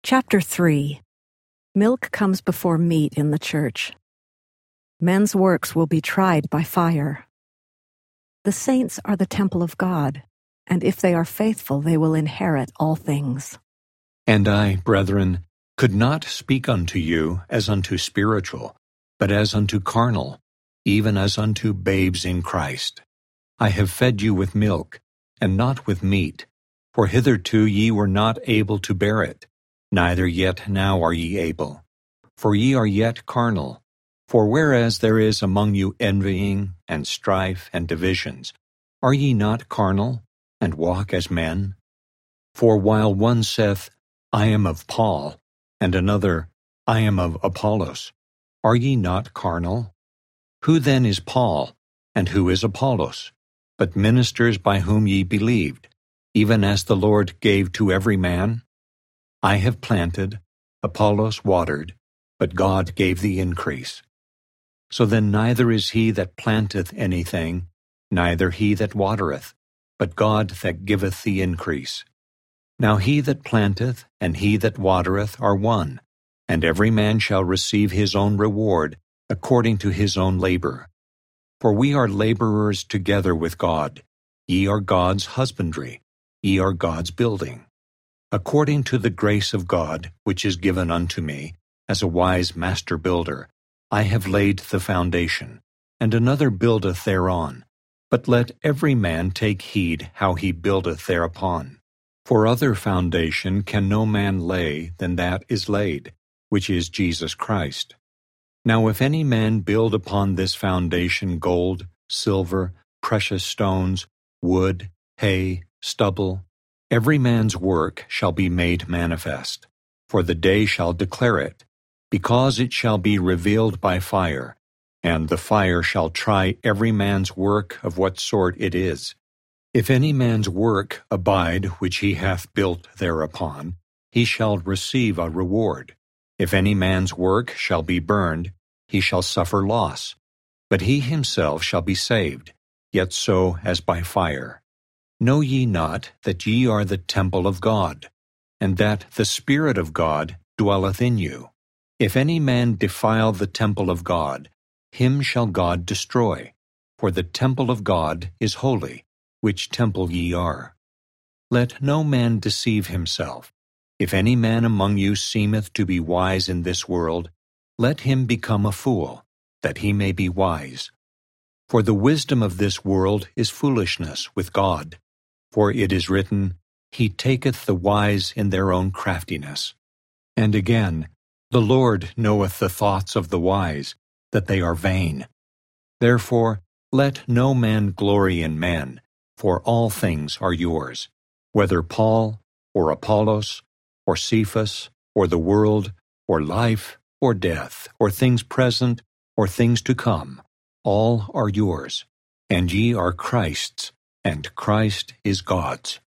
Chapter 3. Milk comes before meat in the church. Men's works will be tried by fire. The saints are the temple of God, and if they are faithful, they will inherit all things. And I, brethren, could not speak unto you as unto spiritual, but as unto carnal, even as unto babes in Christ. I have fed you with milk, and not with meat, for hitherto ye were not able to bear it, neither yet now are ye able. For ye are yet carnal. For whereas there is among you envying, and strife, and divisions, are ye not carnal, and walk as men? For while one saith, I am of Paul, and another, I am of Apollos, are ye not carnal? Who then is Paul, and who is Apollos, but ministers by whom ye believed, even as the Lord gave to every man? I have planted, Apollos watered, but God gave the increase. So then neither is he that planteth anything, neither he that watereth, but God that giveth the increase. Now he that planteth and he that watereth are one, and every man shall receive his own reward according to his own labor. For we are laborers together with God. Ye are God's husbandry, ye are God's building. According to the grace of God which is given unto me, as a wise master builder, I have laid the foundation, and another buildeth thereon. But let every man take heed how he buildeth thereupon. For other foundation can no man lay than that is laid, which is Jesus Christ. Now if any man build upon this foundation gold, silver, precious stones, wood, hay, stubble, every man's work shall be made manifest, for the day shall declare it, because it shall be revealed by fire, and the fire shall try every man's work of what sort it is. If any man's work abide which he hath built thereupon, he shall receive a reward. If any man's work shall be burned, he shall suffer loss, but he himself shall be saved, yet so as by fire. Know ye not that ye are the temple of God, and that the Spirit of God dwelleth in you? If any man defile the temple of God, him shall God destroy, for the temple of God is holy, which temple ye are. Let no man deceive himself. If any man among you seemeth to be wise in this world, let him become a fool, that he may be wise. For the wisdom of this world is foolishness with God. For it is written, He taketh the wise in their own craftiness. And again, the Lord knoweth the thoughts of the wise, that they are vain. Therefore let no man glory in men, for all things are yours, whether Paul, or Apollos, or Cephas, or the world, or life, or death, or things present, or things to come, all are yours, and ye are Christ's, and Christ is God's.